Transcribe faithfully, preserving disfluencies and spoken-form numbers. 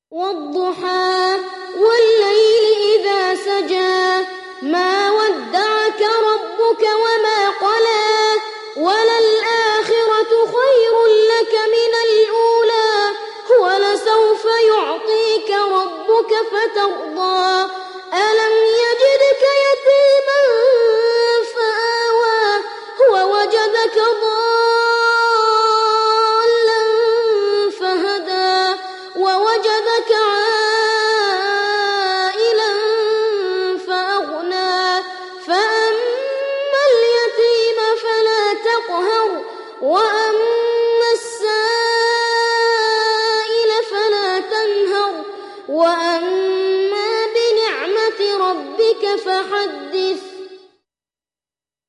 والضحى والليل إذا سجى ما ودعك ربك وما قلى وللآخرة خير لك من الأولى ولسوف يعطيك ربك فترضى ألم يجدك يتيما فآوى ووجدك ضالا فهدى ووجدك عائلا فأغنى فأما اليتيم فلا تقهر